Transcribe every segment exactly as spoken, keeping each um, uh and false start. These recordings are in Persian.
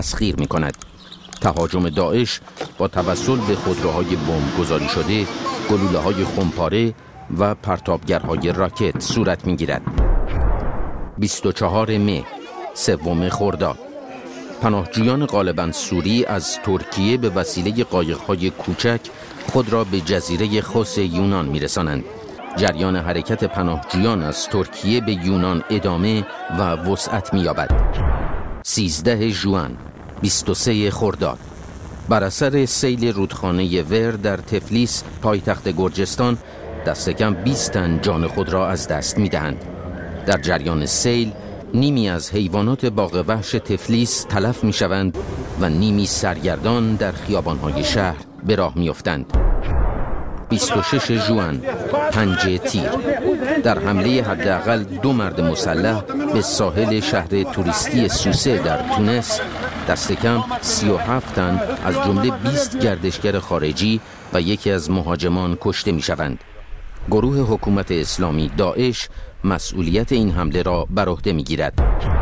تسخیر می کند. تهاجم داعش با توسل به خودروهای بمب گذاری شده، گلوله های خمپاره و پرتابگرهای راکت صورت می گیرد. بیست و چهارم مه، سوم خرداد، پناهجویان غالباً سوری از ترکیه به وسیله قایق‌های کوچک خود را به جزیره خوس یونان می‌رسانند. جریان حرکت پناهجویان از ترکیه به یونان ادامه و وسعت می‌یابد. سیزده ژوئن، بیست و سه خرداد، بر اثر سیل رودخانه ور در تفلیس پایتخت گرجستان دست کم بیست تن جان خود را از دست می‌دهند. در جریان سیل نیمی از حیوانات باغ وحش تفلیس تلف می شوند و نیمی سرگردان در خیابانهای شهر به راه می افتند. بیست و شش ژوئن، پنج تیر، در حمله حداقل دو مرد مسلح به ساحل شهر توریستی سوسه در تونس دست کم سی و هفت تن از جمله بیست گردشگر خارجی و یکی از مهاجمان کشته می شوند. گروه حکومت اسلامی داعش مسئولیت این حمله را بر عهده می‌گیرد.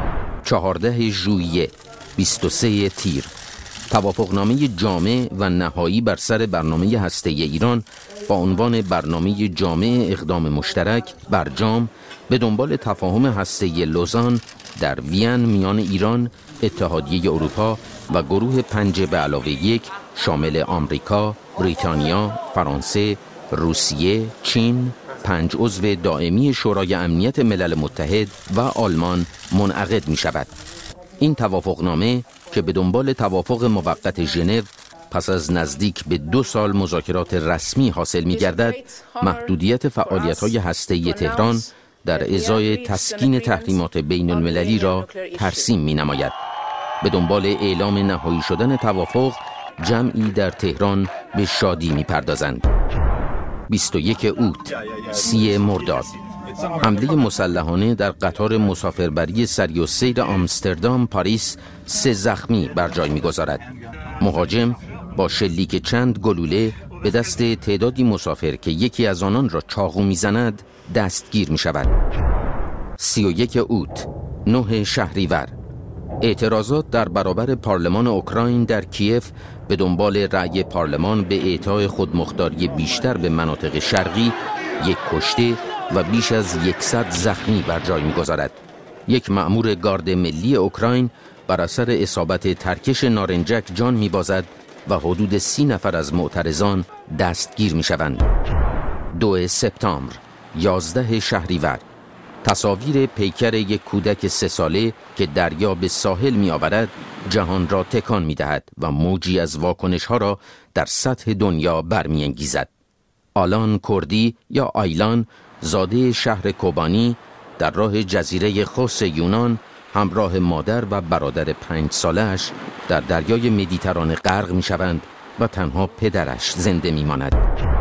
چهاردهم ژوئیه، بیست و سه تیر، توافقنامه جامع و نهایی بر سر برنامه هسته‌ای ایران با عنوان برنامه جامع اقدام مشترک برجام به دنبال تفاهم هسته‌ای لوزان در وین میان ایران، اتحادیه اروپا و گروه پنج به علاوه یک شامل آمریکا، بریتانیا، فرانسه، روسیه، چین، پنج عضو دائمی شورای امنیت ملل متحد و آلمان منعقد می شود. این توافقنامه که به دنبال توافق موقت ژنو پس از نزدیک به دو سال مذاکرات رسمی حاصل می گردد، محدودیت فعالیت‌های هسته‌ای تهران در ازای تسکین تحریمات بین المللی را ترسیم می نماید. به دنبال اعلام نهایی شدن توافق، جمعی در تهران به شادی می پردازند. بیست و یک اوت، سی مرداد، حمله مسلحانه در قطار مسافربری سری و سیر آمستردام پاریس سه زخمی بر جای می‌گذارد. مهاجم با شلیک چند گلوله به دست تعدادی مسافر که یکی از آنان را چاقو می‌زند دستگیر می‌شود. سی و یک اوت، نه شهریور، اعتراضات در برابر پارلمان اوکراین در کیف به دنبال رأی پارلمان به اعطای خودمختاری بیشتر به مناطق شرقی یک کشته و بیش از صد زخمی بر جای می‌گذارد. یک مأمور گارد ملی اوکراین بر اثر اصابت ترکش نارنجک جان می‌بازد و حدود سی نفر از معترضان دستگیر می‌شوند. دو سپتامبر، یازده شهریور، تصاویر پیکر یک کودک سه ساله که دریا به ساحل می آورد جهان را تکان می دهد و موجی از واکنش ها را در سطح دنیا برمی انگیزد. آلان کردی یا آیلان، زاده شهر کوبانی در راه جزیره خوس یونان همراه مادر و برادر پنج سالش در دریای مدیترانه غرق می شوند و تنها پدرش زنده می ماند.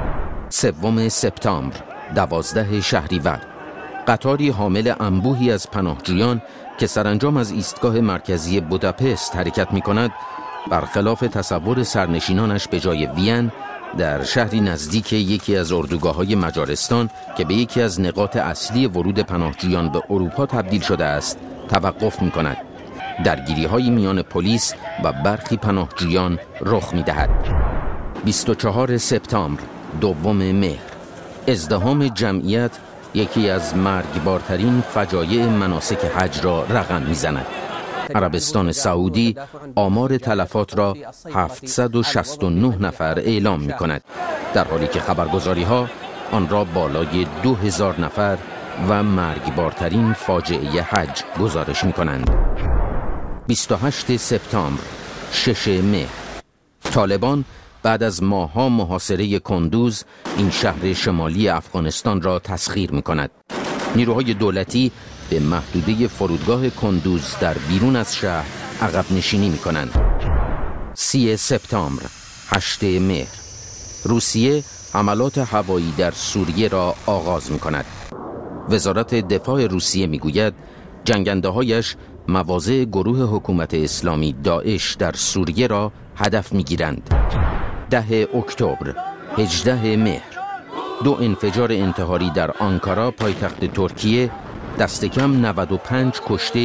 سوم سپتامبر، دوازده شهریور، قطاری حامل انبوهی از پناهجویان که سرانجام از ایستگاه مرکزی بوداپست حرکت می کند، برخلاف تصور سرنشینانش به جای وین در شهری نزدیک یکی از اردوگاه‌های مجارستان که به یکی از نقاط اصلی ورود پناهجویان به اروپا تبدیل شده است، توقف می کند. درگیری‌های میان پلیس و برخی پناهجویان رخ می دهد. بیست و چهارم سپتامبر، دوم مهر، ازدحام جمعیت یکی از مرگبارترین فجایع مناسک حج را رقم می‌زند. عربستان سعودی آمار تلفات را هفتصد و شصت و نه نفر اعلام می‌کند، در حالی که خبرگزاری‌ها آن را بالای دو هزار نفر و مرگبارترین فاجعه حج گزارش می‌کنند. بیست و هشتم سپتامبر، ششم مهر، طالبان بعد از ماه‌ها محاصره کندوز این شهر شمالی افغانستان را تسخیر می‌کند. نیروهای دولتی به محدوده فرودگاه کندوز در بیرون از شهر عقب نشینی می‌کنند. سی سپتامبر، هشتم مهر، روسیه حملات هوایی در سوریه را آغاز می‌کند. وزارت دفاع روسیه می‌گوید جنگنده‌هایش مواضع گروه حکومت اسلامی داعش در سوریه را هدف می‌گیرند. ده اکتبر، هجدهم مهر، دو انفجار انتحاری در آنکارا پایتخت ترکیه دست کم نود و پنج کشته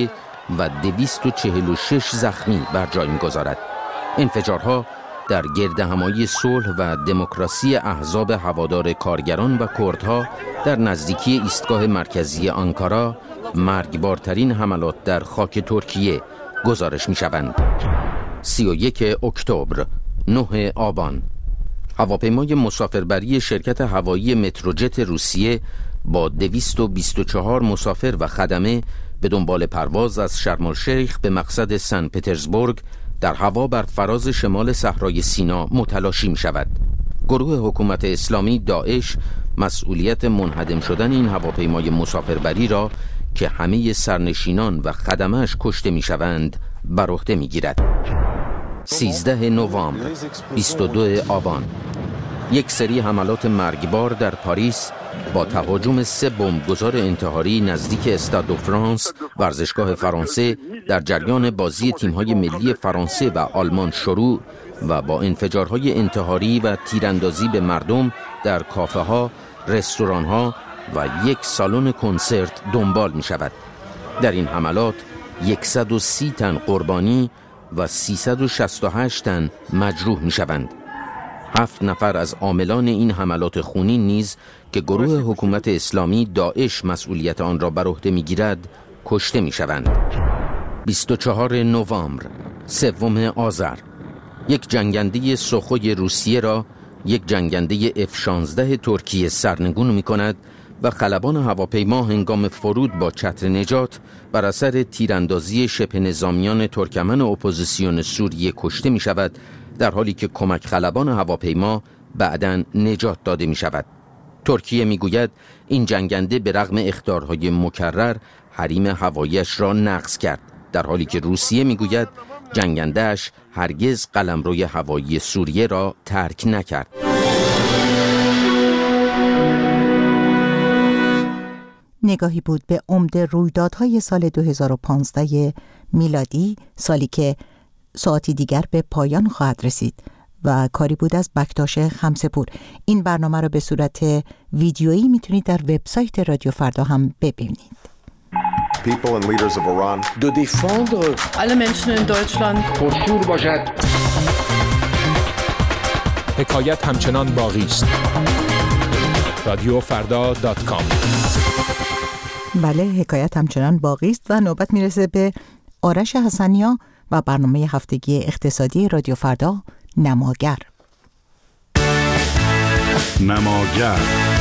و دویست و چهل و شش زخمی بر جای می‌گذارد. انفجارها در گردهمایی صلح و دموکراسی احزاب هوادار کارگران و کردها در نزدیکی ایستگاه مرکزی آنکارا مرگبارترین حملات در خاک ترکیه گزارش می‌شوند. سی و یک اکتبر، نه آبان، هواپیمای مسافربری شرکت هوایی متروجت روسیه با دویست و بیست و چهار مسافر و خدمه به دنبال پرواز از شرم الشیخ به مقصد سن پترزبورگ در هوا بر فراز شمال صحرای سینا متلاشی می شود. گروه حکومت اسلامی داعش مسئولیت منهدم شدن این هواپیمای مسافربری را که همه سرنشینان و خدمش کشته می شوند بر عهده می گیرد. سیزده نوامبر، بیست و دو آبان، یک سری حملات مرگبار در پاریس با تهاجم سه بمبگذار انتحاری نزدیک استاد دو فرانس، ورزشگاه فرانسه، در جریان بازی تیم‌های ملی فرانسه و آلمان شروع و با انفجارهای انتحاری و تیراندازی به مردم در کافه‌ها، رستوران‌ها و یک سالن کنسرت دنبال می‌شود. در این حملات صد و سی تن قربانی و سیصد و شصت و هشت تن مجروح می‌شوند. هفت نفر از عاملان این حملات خونین نیز که گروه حکومت اسلامی داعش مسئولیت آن را بر عهده می‌گیرد کشته می‌شوند. بیست و چهارم نوامبر، سوم آذر، یک جنگنده سخوی روسیه را یک جنگنده اف شانزده ترکیه سرنگون می‌کند و خلبان هواپیما هنگام فرود با چتر نجات بر اثر تیراندازی شبه نظامیان ترکمن اپوزیسیون سوریه کشته می‌شود، در حالی که کمک خلبان هواپیما بعداً نجات داده می‌شود. ترکیه می‌گوید این جنگنده به رغم اخطارهای مکرر حریم هوایی‌اش را نقض کرد، در حالی که روسیه می‌گوید جنگنده‌اش هرگز قلمروی هوایی سوریه را ترک نکرد. نگاهی بود به عمده رویدادهای سال دو هزار و پانزده میلادی، سالی که ساعتی دیگر به پایان خواهد رسید و کاری بود از بکتاش خمسه‌پور. این برنامه را به صورت ویدیویی میتونید در وبسایت رادیو فردا هم ببینید. People and leaders of Iran de défendre alle Menschen in Deutschland پرشور باشد. حکایت همچنان باقی است. رادیو فردا دات کام. بله، حکایت همچنان باقی است و نوبت میرسه به آرش حسنیا و برنامه هفتگی اقتصادی رادیو فردا، نماگر. نماگر،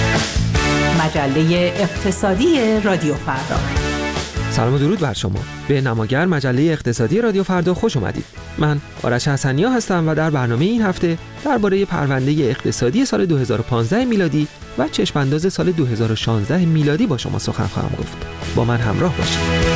مجله اقتصادی رادیو فردا. سلام و درود بر شما. به نماگر، مجله اقتصادی رادیو فردا خوش اومدید. من آرش حسنیا هستم و در برنامه این هفته درباره پرونده اقتصادی سال دو هزار و پانزده میلادی و چشم‌انداز سال دو هزار و شانزده میلادی با شما سخن خواهم گفت. با من همراه باشید.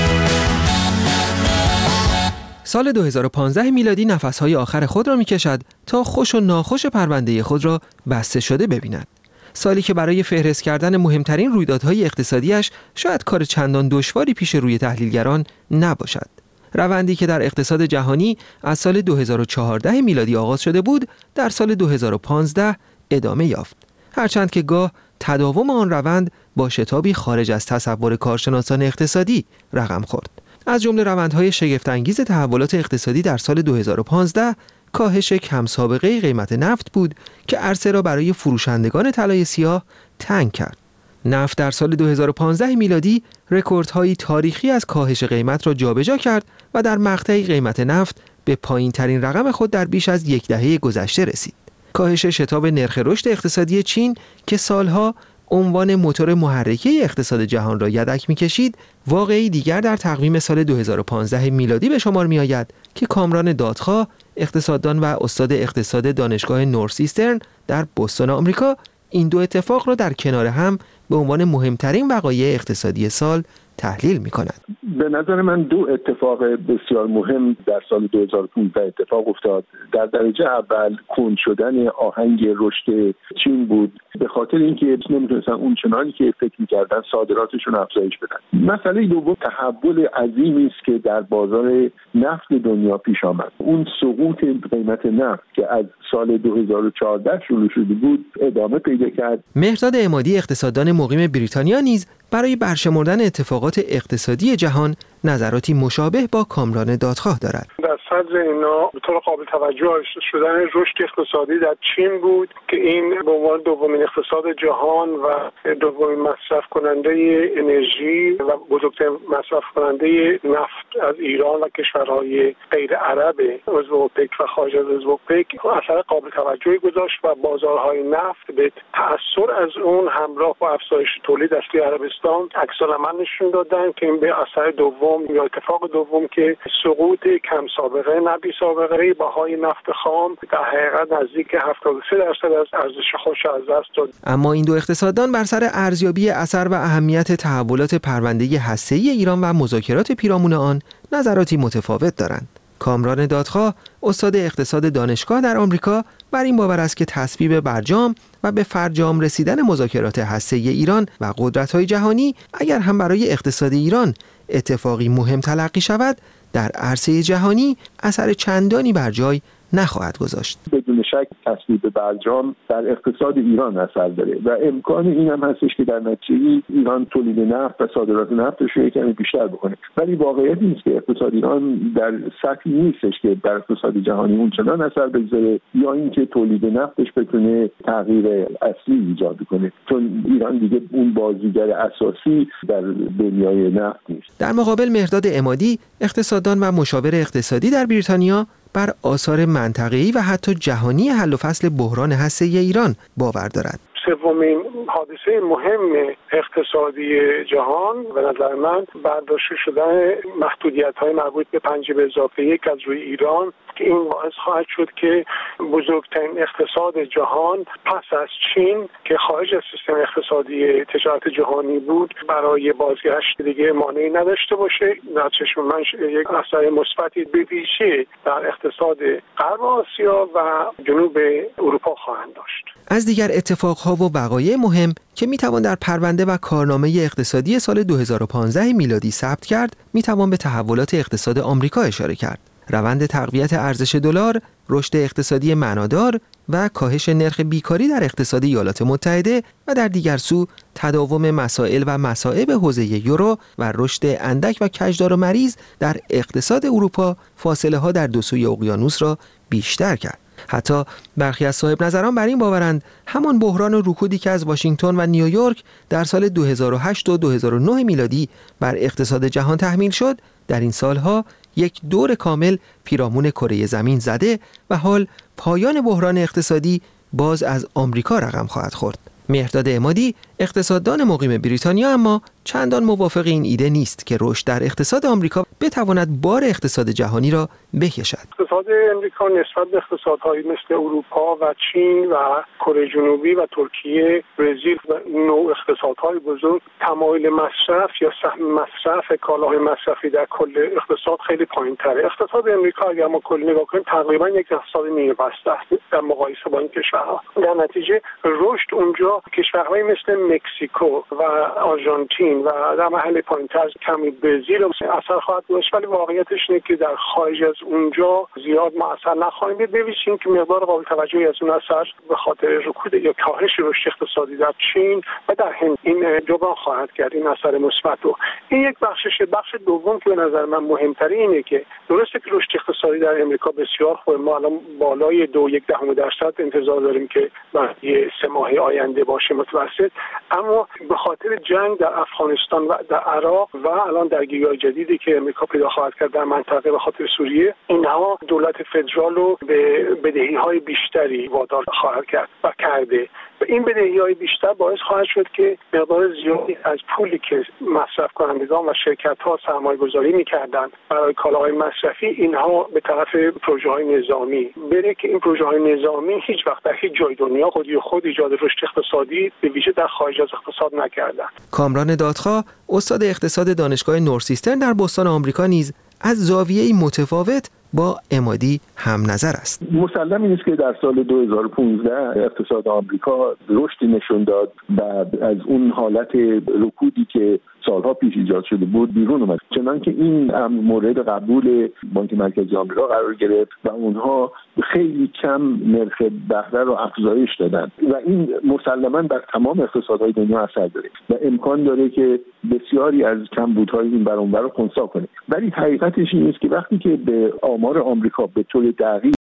سال دو هزار و پانزده میلادی نفس‌های آخر خود را می‌کشد تا خوش و ناخوش پرونده خود را بسته شده ببیند. سالی که برای فهرست کردن مهمترین رویدادهای اقتصادیش شاید کار چندان دشواری پیش روی تحلیلگران نباشد. روندی که در اقتصاد جهانی از سال دو هزار و چهارده میلادی آغاز شده بود، در سال دو هزار و پانزده ادامه یافت. هرچند که گاه تداوم آن روند با شتابی خارج از تصور کارشناسان اقتصادی رقم خورد. از جمله روندهای شگفت‌انگیز تحولات اقتصادی در سال دو هزار و پانزده کاهش کم سابقه قیمت نفت بود که عرصه را برای فروشندگان طلای سیاه تنگ کرد. نفت در سال دو هزار و پانزده میلادی رکوردهایی تاریخی از کاهش قیمت را جابجا کرد و در مقطعی قیمت نفت به پایین‌ترین رقم خود در بیش از یک دهه گذشته رسید. کاهش شتاب نرخ رشد اقتصادی چین که سالها عنوان موتور محرکه اقتصاد جهان را یدک می‌کشید، واقعی دیگر در تقویم سال دو هزار و پانزده میلادی به شمار می‌آید که کامران دادخواه، اقتصاددان و استاد اقتصاد دانشگاه نورث ایسترن در بوستون آمریکا، این دو اتفاق را در کنار هم به عنوان مهمترین وقایع اقتصادی سال تحلیل می‌کند. به نظر من دو اتفاق بسیار مهم در سال دو هزار و پانزده اتفاق افتاد. در درجه اول کند شدن آهنگ رشد چین بود، به خاطر اینکه نمیتونستن اون چنانی که فکر می‌کردن صادراتشون افزایش بدن. مسئله دوم تحول عظیمی است که در بازار نفت دنیا پیش آمد. اون سقوط قیمت نفت که از سال دو هزار و چهارده شروع شده بود ادامه پیدا کرد. مهرداد عمادی، اقتصاددان مقیم بریتانیا، نیز برای برشمردن اتفاقات اتفاقات اقتصادی جهان نظراتی مشابه با کامران دادخواه دارد. در صدر اینا به طور قابل توجه شدن رشد اقتصادی در چین بود که این به عنوان دومین اقتصاد جهان و دومین مصرف کننده انرژی و بزرگترین مصرف کننده نفت از ایران و کشورهای غیر عرب عضو اوپک و خارج از عضو اوپک اثر قابل توجهی گذاشت و بازارهای نفت به تأثیر از اون همراه با افزایش تولید اصلی عربستان عکس‌العمل نشون دادن که این به اثر دوم یا اتفاق دوم که سقوط کم سابقه نه بی سابقه بهای نفت خام در حقیقت نزدیک هفتاد و سه درصد از ارزش خودش از دست داد. اما این دو اقتصاددان بر سر ارزیابی اثر و اهمیت تحولات پرونده هسته‌ای ایران و مذاکرات پیرامون آن نظراتی متفاوت دارند. کامران دادخواه استاد اقتصاد دانشگاه در آمریکا بر این باور است که تصویب برجام و به فرجام رسیدن مذاکرات هسته‌ای ایران و قدرت‌های جهانی اگر هم برای اقتصاد ایران اتفاقی مهم تلقی شود در عرصه جهانی اثر چندانی بر جای نخواهد گذاشت. بدون شک تصویب برجام در اقتصاد ایران اثر داره و امکان این هم هستش که در نتیجه ایران تولید نفت و صادرات نفتش رو کمی بیشتر بکنه. ولی واقعیت این است که اقتصاد ایران در سطحی نیستش که در اقتصاد جهانی اونچنان اثر بگذاره یا اینکه تولید نفتش بتونه تغییر اصلی ایجاد کنه، چون ایران دیگه اون بازیگر اساسی در دنیای نفت نیست. در مقابل مهرداد عمادی اقتصاددان و مشاور اقتصادی در بریتانیا بر آثار منطقه‌ای و حتی جهانی حل و فصل بحران هسته‌ای ایران باور دارد. سومین حادثه مهم اقتصادی جهان به نظر من برداشته شدن محدودیت‌های مربوط به پنج به اضافه یک از روی ایران که این باعث خواهد شد که بزرگترین اقتصاد جهان پس از چین که خارج از سیستم اقتصادی تجارت جهانی بود برای بازگشت دیگه مانعی نداشته باشه. در چشم من یک اثر مثبتی به ویژه در اقتصاد غرب آسیا و جنوب اروپا خواهند داشت. از دیگر اتفاقها و وقایع مهم که میتوان در پرونده و کارنامه اقتصادی سال دو هزار و پانزده میلادی ثبت کرد، میتوان به تحولات اقتصاد آمریکا اشاره کرد. روند تقویت ارزش دلار، رشد اقتصادی معنادار و کاهش نرخ بیکاری در اقتصاد ایالات متحده و در دیگر سو تداوم مسائل و مصائب حوزه یورو و رشد اندک و کجدار و مریض در اقتصاد اروپا فاصله ها در دو سوی اقیانوس را بیشتر کرد. حتی برخی از صاحب نظران بر این باورند همان بحران و رکودی که از واشنگتن و نیویورک در سال دو هزار و هشت و دو هزار و نه میلادی بر اقتصاد جهان تحمیل شد، در این سالها یک دور کامل پیرامون کره زمین زده و حال پایان بحران اقتصادی باز از آمریکا رقم خواهد خورد. مهرداد عمادی اقتصاددان مقیم بریتانیا اما چندان موافق این ایده نیست که رشد در اقتصاد آمریکا بتواند بار اقتصاد جهانی را بکشد. اقتصاد آمریکا نسبت به اقتصادهای مثل اروپا و چین و کره جنوبی و ترکیه، برزیل و نوع اقتصادهای بزرگ تمایل مصرف یا سهم مصرف کالاهای مصرفی در کل اقتصاد خیلی پایین‌تره. اقتصاد آمریکا اگر ما کلی نگاه کنیم تقریبا یک اقتصاد نیمه بسته است در مقایسه با این کشورها. در نتیجه رشد اونجا کشورهای مثل مکزیکو و آرژانتین و در محل پایین‌تر کمی برزیل اثر خواهد داشت، ولی واقعیتش اینه که در خارج از اونجا زیاد مؤثر نخواهیم دید. ببینید که مقدار قابل توجهی از اون اثر به خاطر رکود یا کاهش رشد اقتصادی در چین و در هند این جبران خواهد کرد این اثر مثبت رو. این یک بخشش. بخش دوم که به نظر من مهمتری اینه که درسته که رشد اقتصادی در امریکا بسیار خوبه، ما الان بالای دو یک دهم درصد انتظار داریم که برای سه ماه آینده باشه متوسط، اما به خاطر جنگ در افغانستان و در عراق و الان درگیری‌های جدیدی که امریکا پیدا خواهد کرد در منطقه به خاطر سوریه، اینها دولت فدرال رو به بدهی‌های بیشتری وادار خواهد کرد و کرده. و این بدهی‌های بیشتر باعث خواهد شد که مقدار زیادی از پولی که مصرف کنندگان و شرکت‌ها سرمایه‌گذاری می‌کردند برای کالاهای مصرفی، اینها به طرف پروژه‌های نظامی بره که این پروژه‌های نظامی هیچ وقت در هیچ جای دنیا خودی خود ایجاد رشد اقتصادی به ویژه در خارج از اقتصاد نکردند. کامران دادخواه استاد اقتصاد دانشگاه نورسیسترن در بوستون آمریکا نیز از زاویه‌ای متفاوت با عمادی هم نظر است. مسلم این است که در سال دو هزار و پانزده اقتصاد آمریکا رشدی نشون داد بعد از اون حالت رکودی که سالها پیش ایجاد شده بود بیرون اومد، چنان که این مورد قبول بانک مرکزی آمریکا قرار گرفت و اونها خیلی کم نرخ بهره رو افزایش دادن و این مسلماً بر تمام اقتصادهای دنیا اثر داره و امکان داره که بسیاری از کمبودهای این بر اون بر رو خنثی کنه. ولی حقیقتش این است که وقتی که به آمار آمریکا به طور دقیق